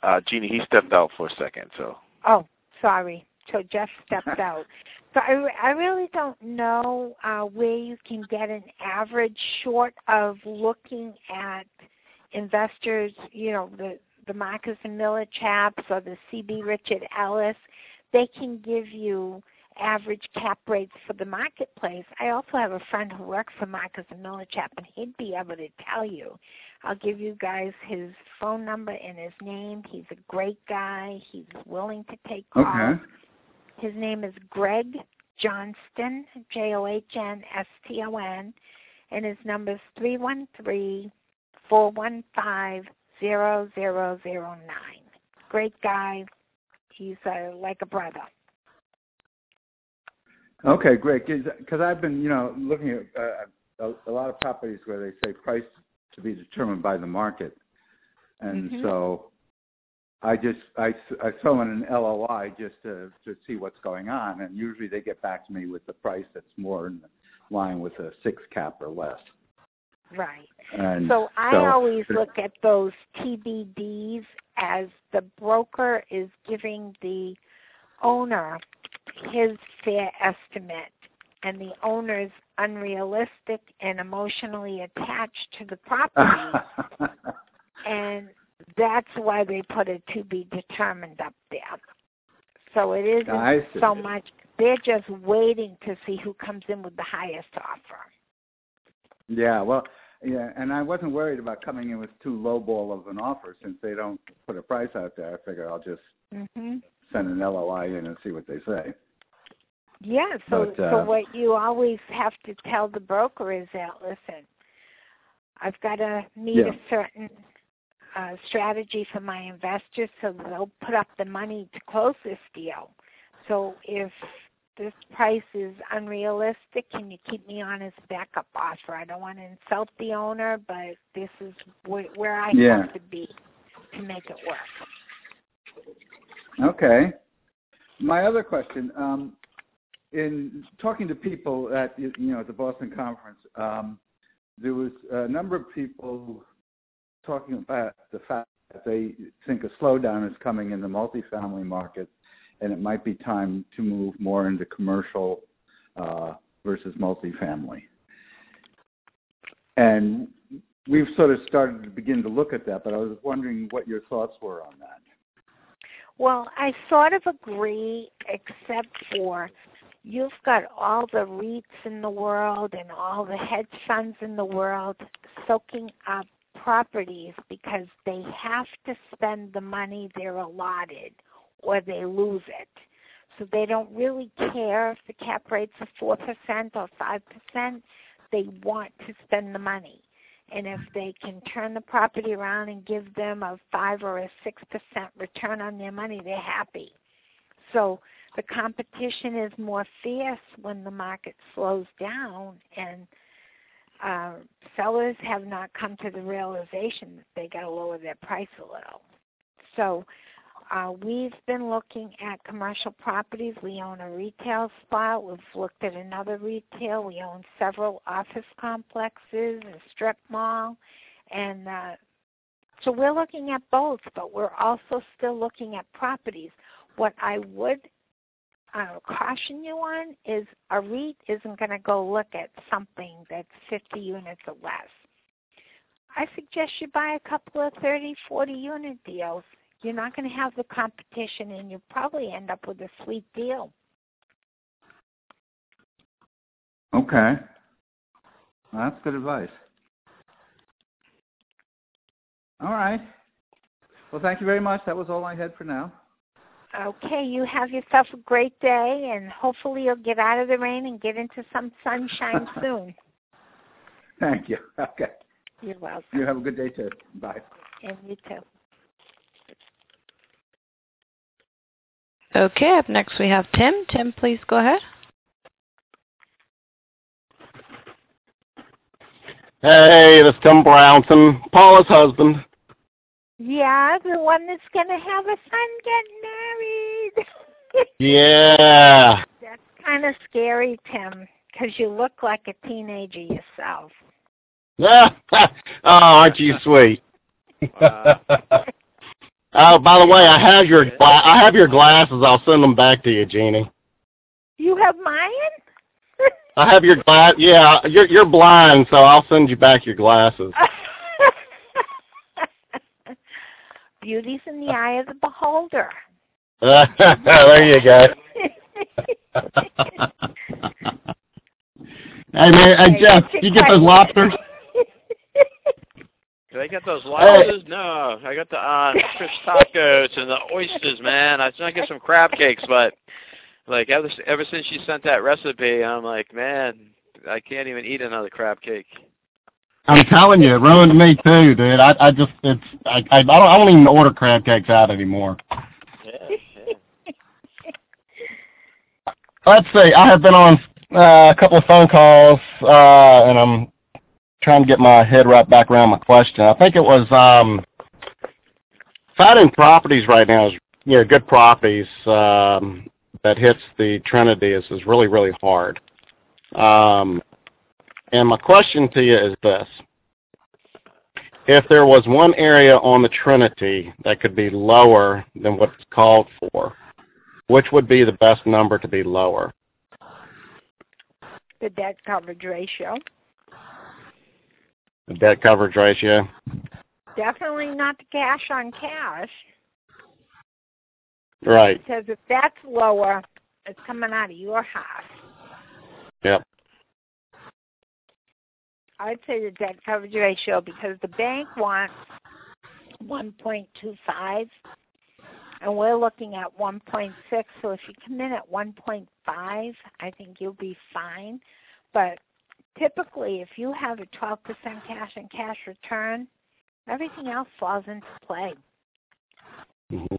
Uh, Jeannie, he stepped out for a second, so. Oh, sorry. So Jeff stepped out. So I, I really don't know uh, where you can get an average short of looking at investors, you know, the, the Marcus and Miller chaps or the C B Richard Ellis. They can give you average cap rates for the marketplace. I also have a friend who works for Marcus and Miller chap, and he'd be able to tell you. I'll give you guys his phone number and his name. He's a great guy. He's willing to take calls. Okay. His name is Greg Johnston, J O H N S T O N, and his number is three one three, four one five, zero zero zero nine. Great guy. He's uh, like a brother. Okay, great. Because I've been, you know, looking at uh, a, a lot of properties where they say price to be determined by the market, and Mm-hmm. so I just I, I throw in an L O I just to to see what's going on, and usually they get back to me with the price that's more in line with a six cap or less. Right. And so I so, always look at those T B Ds as the broker is giving the owner his fair estimate, and the owner's unrealistic and emotionally attached to the property, and that's why they put a to be determined up there. So it isn't so much, they're just waiting to see who comes in with the highest offer. Yeah, well, yeah, and I wasn't worried about coming in with too low ball of an offer since they don't put a price out there. I figure I'll just Mm-hmm. send an L O I in and see what they say. Yeah, so, But, uh, so what you always have to tell the broker is that, listen, I've got to meet Yeah. a certain uh, strategy for my investors so that they'll put up the money to close this deal. So if this price is unrealistic, can you keep me on as backup offer? I don't want to insult the owner, but this is wh- where I Yeah. have to be to make it work. Okay. My other question, um, in talking to people at you know at the Boston conference, um, there was a number of people talking about the fact that they think a slowdown is coming in the multifamily market, and it might be time to move more into commercial uh, versus multifamily. And we've sort of started to begin to look at that, but I was wondering what your thoughts were on that. Well, I sort of agree, except for you've got all the REITs in the world and all the hedge funds in the world soaking up properties because they have to spend the money they're allotted or they lose it. So they don't really care if the cap rates are four percent or five percent. They want to spend the money. And if they can turn the property around and give them a five or a six percent return on their money, they're happy. So the competition is more fierce when the market slows down, and uh, sellers have not come to the realization that they got to lower their price a little. So uh, we've been looking at commercial properties. We own a retail spot. We've looked at another retail. We own several office complexes, a strip mall. And uh, so we're looking at both, but we're also still looking at properties. What I would uh, caution you on is a REIT isn't going to go look at something that's fifty units or less. I suggest you buy a couple of thirty, forty unit deals. You're not going to have the competition, and you'll probably end up with a sweet deal. Okay. Well, that's good advice. All right. Well, thank you very much. That was all I had for now. Okay, you have yourself a great day, and hopefully you'll get out of the rain and get into some sunshine soon. Thank you. Okay. You're welcome. You have a good day, too. Bye. And you too. Okay, up next we have Tim. Tim, please go ahead. Hey, this is Tim Brownson, Paula's husband. Yeah, the one that's going to have a son get married. Yeah. That's kind of scary, Tim, because you look like a teenager yourself. Oh, aren't you sweet? Wow. Oh, by the way, I have your gla- I have your glasses. I'll send them back to you, Jeannie. You have mine? I have your glass. Yeah, you're you're blind, so I'll send you back your glasses. Beauty's in the eye of the beholder. There you go. Hey man, hey Jeff, you get those lobsters? Do I get those lobsters? No, I got the uh, fish tacos and the oysters, man. I was trying to get some crab cakes, but like ever ever since you sent that recipe, I'm like, man, I can't even eat another crab cake. I'm telling you, it ruined me too, dude. I I just it's I I don't I don't even order crab cakes out anymore. Yeah, yeah. Let's see. I have been on uh, a couple of phone calls, uh, and I'm trying to get my head wrapped back around my question. I think it was um, finding properties right now is you know good properties um, that hits the Trinity is is really really hard. Um, and my question to you is this: if there was one area on the Trinity that could be lower than what's called for, which would be the best number to be lower? The debt coverage ratio. The debt coverage ratio? Definitely not the cash on cash. Right. Because if that's lower, it's coming out of your half. Yep. I'd say the debt coverage ratio because the bank wants one point two five, and we're looking at one point six. So if you come in at one point five, I think you'll be fine. But typically, if you have a twelve percent cash and cash return, everything else falls into play. Mm-hmm.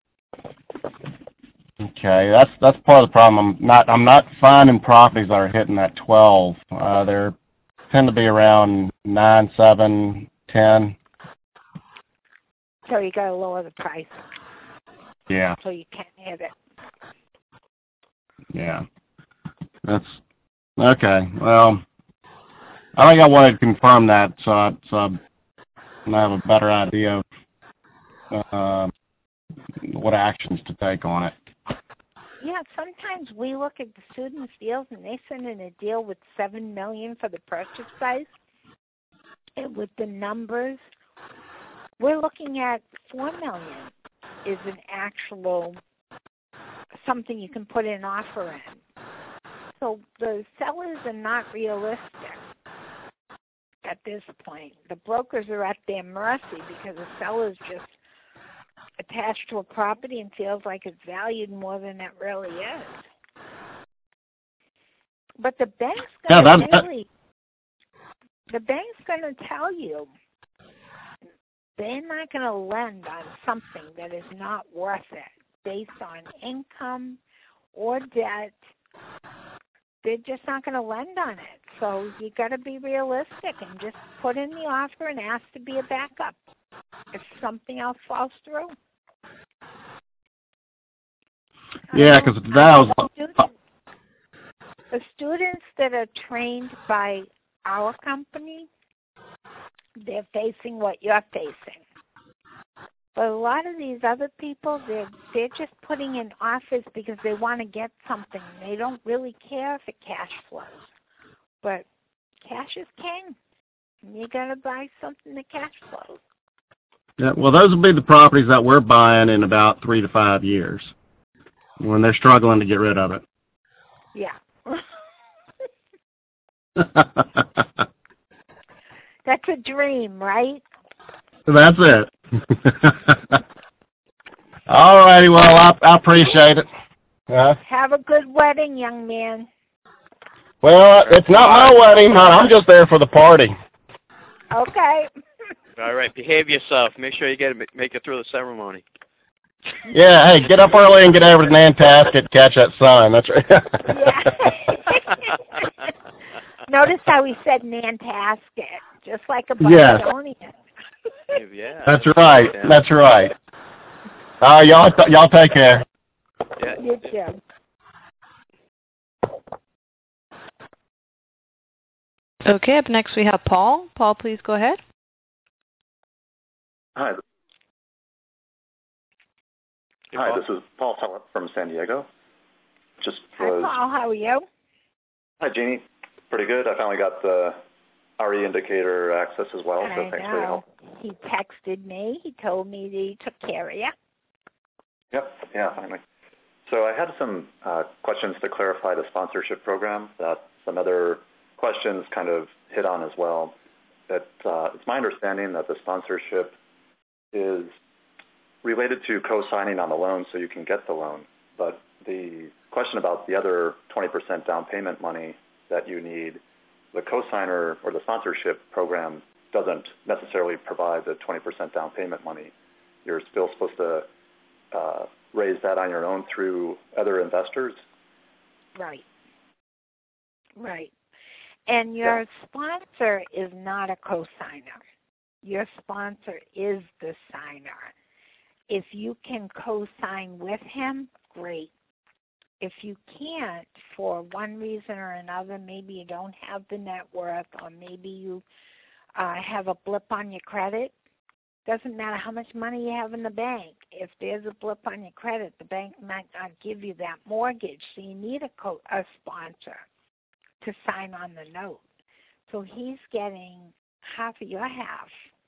Okay, that's that's part of the problem. I'm not I'm not finding properties that are hitting that twelve. Uh, they tend to be around nine, seven, ten. So you got to lower the price. Yeah. So you can't hit it. Yeah. That's okay. Well, I think I wanted to confirm that, so I, so I have a better idea of uh, what actions to take on it. Yeah, sometimes we look at the students' deals and they send in a deal with seven million for the purchase price, and with the numbers, we're looking at four million is an actual something you can put an offer in. So the sellers are not realistic at this point. The brokers are at their mercy because the seller's just attached to a property and feels like it's valued more than it really is. But the bank's going to yeah, really, the bank's going to tell you they're not going to lend on something that is not worth it based on income or debt. They're just not going to lend on it. So you got to be realistic and just put in the offer and ask to be a backup if something else falls through. Yeah, because that was students, the students that are trained by our company, they're facing what you're facing. But a lot of these other people, they're they're just putting in offers because they want to get something. They don't really care if it cash flows. But cash is king. You got to buy something that cash flows. Yeah, well, those will be the properties that we're buying in about three to five years when they're struggling to get rid of it. Yeah. That's a dream, right? That's it. All righty, well, I, I appreciate it. Uh, Have a good wedding, young man. Well, it's not my wedding, hon. I'm just there for the party. Okay. All right, behave yourself. Make sure you get it, make it through the ceremony. Yeah, hey, get up early and get over to Nantasket, catch that sun. That's right. Yeah. Notice how he said Nantasket, just like a Bostonian. Yes. Yeah. That's right. Yeah. That's right. Uh, y'all, y'all take care. Yeah. You too. Okay, up next we have Paul. Paul, please go ahead. Hi, Hey, Hi, Paul. this is Paul Tellep from San Diego. Just Hi, was, Paul. How are you? Hi, Jeannie. Pretty good. I finally got the R E indicator access as well, so I thanks know. for your help. He texted me. He told me that he took care of you. Yep, yeah, finally. So I had some uh, questions to clarify the sponsorship program that some other questions kind of hit on as well. That uh, it's my understanding that the sponsorship is related to co-signing on the loan so you can get the loan. But the question about the other twenty percent down payment money that you need, the co-signer or the sponsorship program doesn't necessarily provide the twenty percent down payment money. You're still supposed to uh, raise that on your own through other investors. Right. Right. And your yeah. sponsor is not a co-signer. Your sponsor is the signer. If you can co-sign with him, great. If you can't, for one reason or another, maybe you don't have the net worth, or maybe you uh, have a blip on your credit, doesn't matter how much money you have in the bank. If there's a blip on your credit, the bank might not give you that mortgage, so you need a, co- a sponsor to sign on the note. So he's getting half of your half.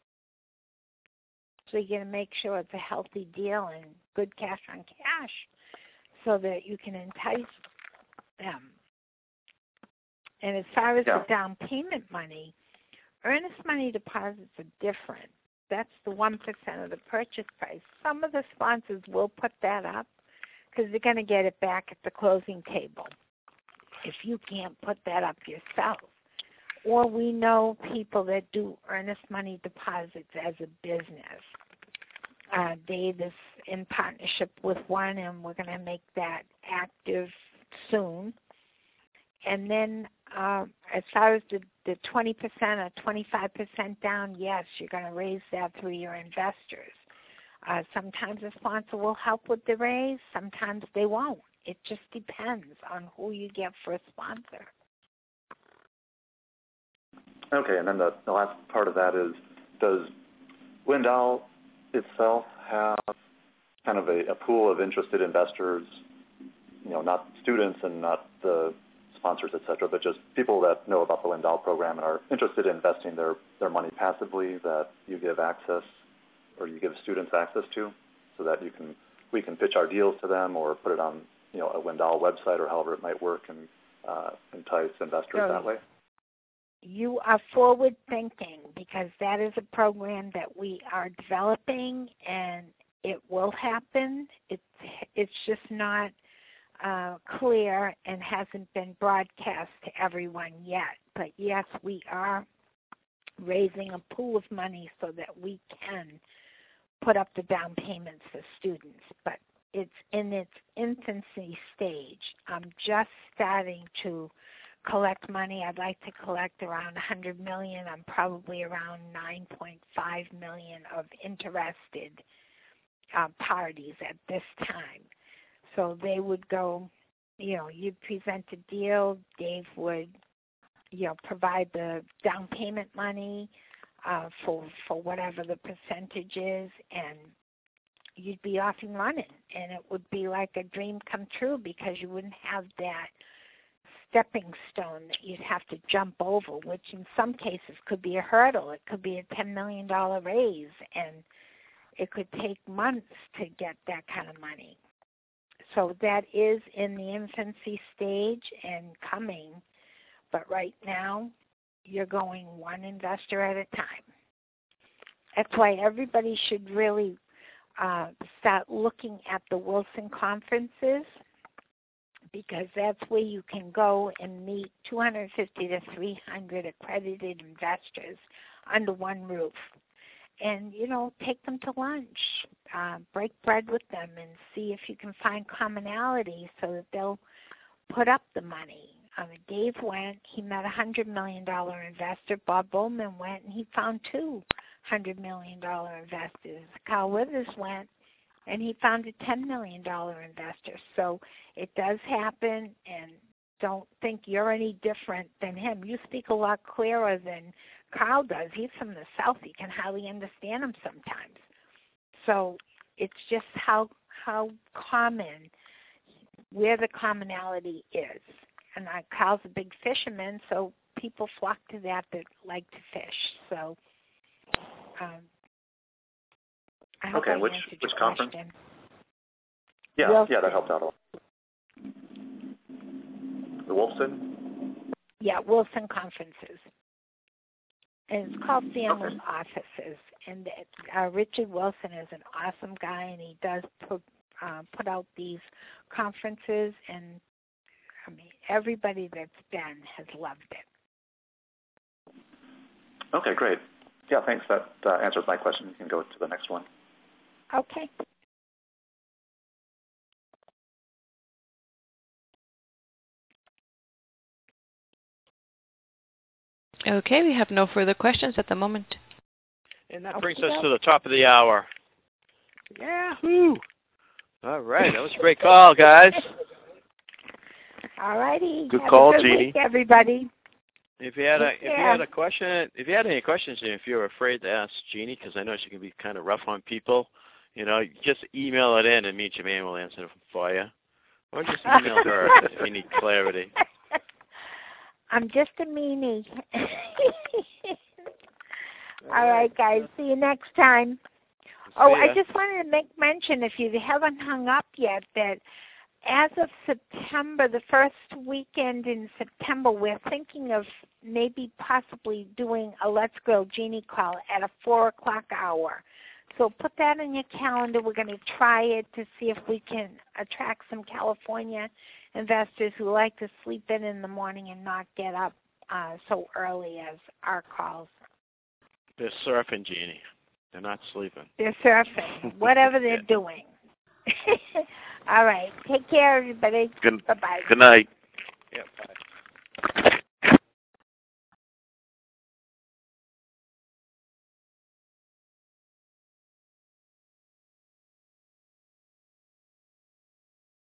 So you're going to make sure it's a healthy deal and good cash on cash so that you can entice them. And as far as yeah. the down payment money, earnest money deposits are different. That's the one percent of the purchase price. Some of the sponsors will put that up because they're going to get it back at the closing table if you can't put that up yourself. Or we know people that do earnest money deposits as a business. Uh, Dave is in partnership with one, and we're going to make that active soon. And then uh, as far as the, the twenty percent or twenty-five percent down, yes, you're going to raise that through your investors. Uh, sometimes a sponsor will help with the raise. Sometimes they won't. It just depends on who you get for a sponsor. Okay, and then the, the last part of that is, does Lindahl itself have kind of a, a pool of interested investors, you know, not students and not the sponsors, et cetera, but just people that know about the Lindahl program and are interested in investing their, their money passively that you give access or you give students access to so that you can we can pitch our deals to them or put it on, you know, a Lindahl website or however it might work and uh, entice investors so that way? You are forward thinking because that is a program that we are developing and it will happen. It's, it's just not uh, clear and hasn't been broadcast to everyone yet. But yes, we are raising a pool of money so that we can put up the down payments for students. But it's in its infancy stage. I'm just starting to collect money. I'd like to collect around one hundred million dollars. I'm probably around nine point five million dollars of interested uh, parties at this time. So they would go, you know, you'd present a deal, Dave would, you know, provide the down payment money uh, for for whatever the percentage is, and you'd be off and running. And it would be like a dream come true because you wouldn't have that stepping stone that you'd have to jump over, which in some cases could be a hurdle. It could be a ten million dollars raise, and it could take months to get that kind of money. So that is in the infancy stage and coming, but right now you're going one investor at a time. That's why everybody should really uh, start looking at the Wilson conferences, because that's where you can go and meet two hundred fifty to three hundred accredited investors under one roof. And, you know, take them to lunch, uh, break bread with them and see if you can find commonality so that they'll put up the money. Um, Dave went, he met a one hundred million dollars investor. Bob Bowman went and he found two one hundred million dollars investors. Carl Withers went and he found a ten million dollars investor. So it does happen, and don't think you're any different than him. You speak a lot clearer than Carl does. He's from the South. You can hardly understand him sometimes. So it's just how how common, where the commonality is. And uh, Carl's a big fisherman, so people flock to that that like to fish. So um, I hope Okay, I which answered which your conference? question. Yeah, Wilson. yeah, that helped out a lot. The Wolfson? Yeah, Wilson Conferences. And it's called Family Okay. Offices. And it, uh, Richard Wilson is an awesome guy, and he does put, uh, put out these conferences, and I mean, everybody that's been has loved it. Okay, great. Yeah, thanks. That uh, answers my question. You can go to the next one. Okay. Okay, we have no further questions at the moment. And that Okay, brings us well. to the top of the hour. Yahoo! All right, that was a great call, guys. All righty. Good Have call, a good Jeannie. week, everybody. If you had a if you Yeah. had a question, if you had any questions, and if you're afraid to ask Jeannie, because I know she can be kind of rough on people, you know, just email it in, and me and Jermaine will answer them for you, or just email her if you need clarity. I'm just a meanie. All right, guys. See you next time. Oh, See I ya. just wanted to make mention, if you haven't hung up yet, that as of September, the first weekend in September, we're thinking of maybe possibly doing a Let's Grill Jeannie call at a four o'clock hour. So put that in your calendar. We're going to try it to see if we can attract some California investors who like to sleep in in the morning and not get up uh, so early as our calls. They're surfing, Jeannie. They're not sleeping. They're surfing, whatever they're doing. All right. Take care, everybody. Good, Bye-bye. good night.